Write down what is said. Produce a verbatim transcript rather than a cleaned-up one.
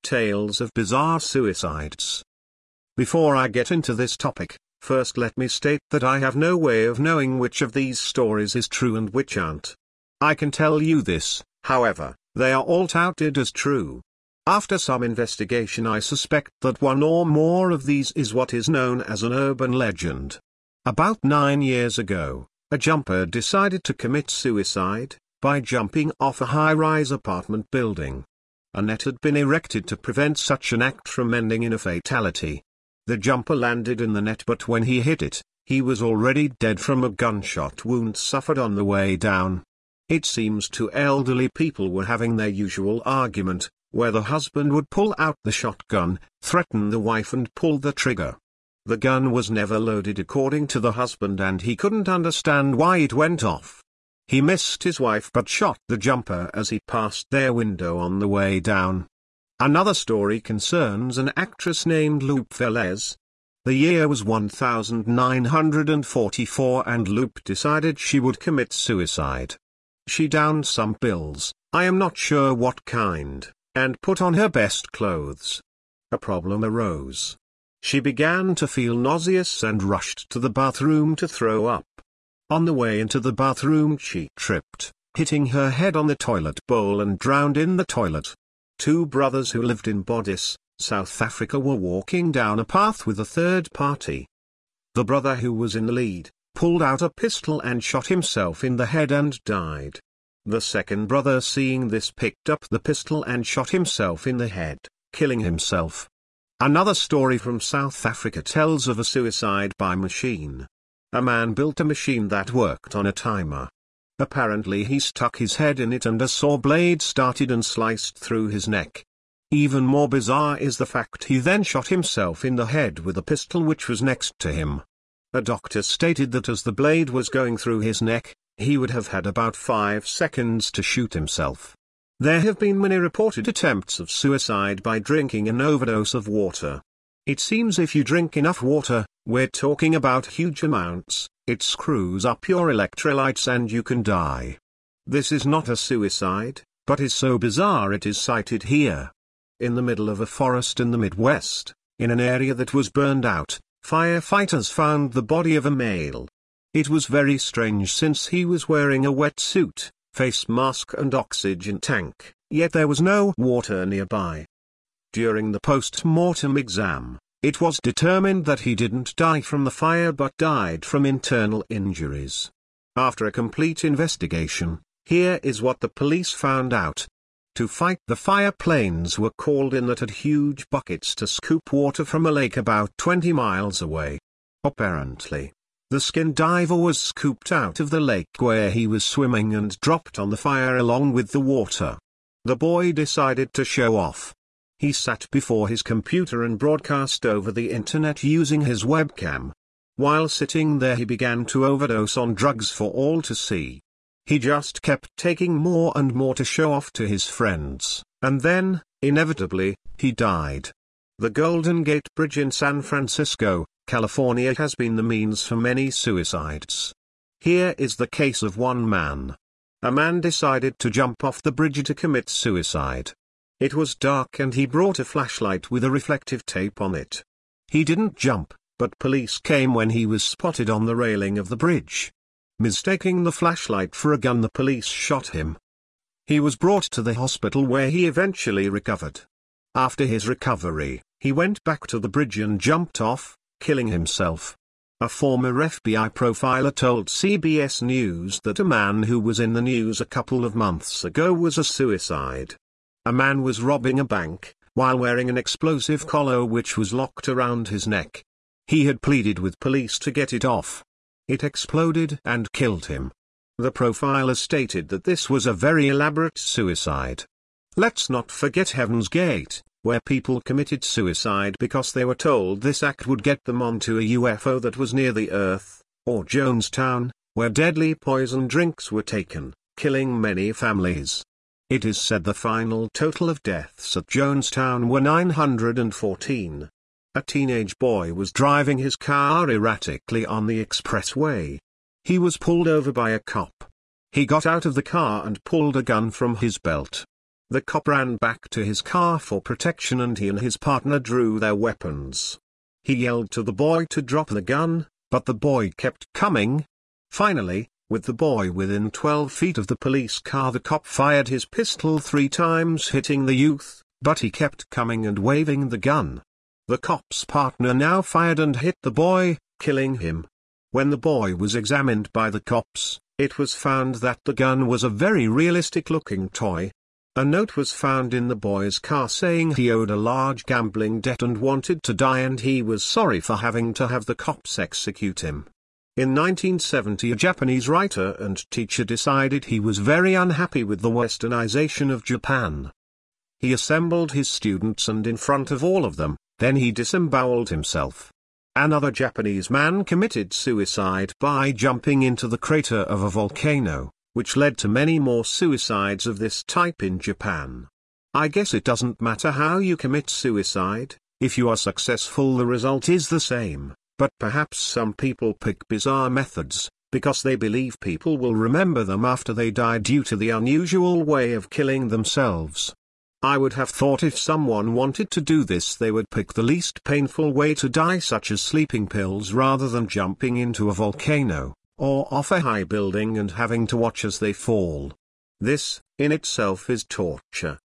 tales of bizarre suicides. Before I get into this topic, first let me state that I have no way of knowing which of these stories is true and which aren't. I can tell you this, however, they are all touted as true. After some investigation, I suspect that one or more of these is what is known as an urban legend. About nine years ago, a jumper decided to commit suicide by jumping off a high-rise apartment building. A net had been erected to prevent such an act from ending in a fatality. The jumper landed in the net, but when he hit it, he was already dead from a gunshot wound suffered on the way down. It seems two elderly people were having their usual argument, where the husband would pull out the shotgun, threaten the wife and pull the trigger. The gun was never loaded according to the husband, and he couldn't understand why it went off. He missed his wife but shot the jumper as he passed their window on the way down. Another story concerns an actress named Lupe Velez. The year was nineteen forty-four and Lupe decided she would commit suicide. She downed some pills, I am not sure what kind, and put on her best clothes. A problem arose. She began to feel nauseous and rushed to the bathroom to throw up. On the way into the bathroom she tripped, hitting her head on the toilet bowl and drowned in the toilet. Two brothers who lived in Bodice, South Africa were walking down a path with a third party. The brother who was in the lead, pulled out a pistol and shot himself in the head and died. The second brother, seeing this, picked up the pistol and shot himself in the head, killing himself. Another story from South Africa tells of a suicide by machine. A man built a machine that worked on a timer. Apparently he stuck his head in it and a saw blade started and sliced through his neck. Even more bizarre is the fact he then shot himself in the head with a pistol which was next to him. A doctor stated that as the blade was going through his neck, he would have had about five seconds to shoot himself. There have been many reported attempts of suicide by drinking an overdose of water. It seems if you drink enough water, we're talking about huge amounts, it screws up your electrolytes and you can die. This is not a suicide, but is so bizarre it is cited here. In the middle of a forest in the Midwest, in an area that was burned out, firefighters found the body of a male. It was very strange since he was wearing a wetsuit, face mask and oxygen tank, yet there was no water nearby. During the post-mortem exam, it was determined that he didn't die from the fire but died from internal injuries. After a complete investigation, here is what the police found out. To fight the fire, planes were called in that had huge buckets to scoop water from a lake about twenty miles away. Apparently, the skin diver was scooped out of the lake where he was swimming and dropped on the fire along with the water. The boy decided to show off. He sat before his computer and broadcast over the internet using his webcam. While sitting there he began to overdose on drugs for all to see. He just kept taking more and more to show off to his friends, and then, inevitably, he died. The Golden Gate Bridge in San Francisco, California has been the means for many suicides. Here is the case of one man. A man decided to jump off the bridge to commit suicide. It was dark and he brought a flashlight with a reflective tape on it. He didn't jump, but police came when he was spotted on the railing of the bridge. Mistaking the flashlight for a gun, the police shot him. He was brought to the hospital where he eventually recovered. After his recovery, he went back to the bridge and jumped off, killing himself. A former F B I profiler told C B S News that a man who was in the news a couple of months ago was a suicide. A man was robbing a bank, while wearing an explosive collar which was locked around his neck. He had pleaded with police to get it off. It exploded and killed him. The profiler stated that this was a very elaborate suicide. Let's not forget Heaven's Gate, where people committed suicide because they were told this act would get them onto a U F O that was near the Earth, or Jonestown, where deadly poison drinks were taken, killing many families. It is said the final total of deaths at Jonestown were nine hundred fourteen. A teenage boy was driving his car erratically on the expressway. He was pulled over by a cop. He got out of the car and pulled a gun from his belt. The cop ran back to his car for protection and he and his partner drew their weapons. He yelled to the boy to drop the gun, but the boy kept coming. Finally, with the boy within twelve feet of the police car, the cop fired his pistol three times, hitting the youth, but he kept coming and waving the gun. The cop's partner now fired and hit the boy, killing him. When the boy was examined by the cops, it was found that the gun was a very realistic-looking toy. A note was found in the boy's car saying he owed a large gambling debt and wanted to die, and he was sorry for having to have the cops execute him. In nineteen seventy, a Japanese writer and teacher decided he was very unhappy with the westernization of Japan. He assembled his students and in front of all of them, then he disemboweled himself. Another Japanese man committed suicide by jumping into the crater of a volcano, which led to many more suicides of this type in Japan. I guess it doesn't matter how you commit suicide, if you are successful the result is the same, but perhaps some people pick bizarre methods, because they believe people will remember them after they die due to the unusual way of killing themselves. I would have thought if someone wanted to do this they would pick the least painful way to die, such as sleeping pills, rather than jumping into a volcano, or off a high building and having to watch as they fall. This, in itself, is torture.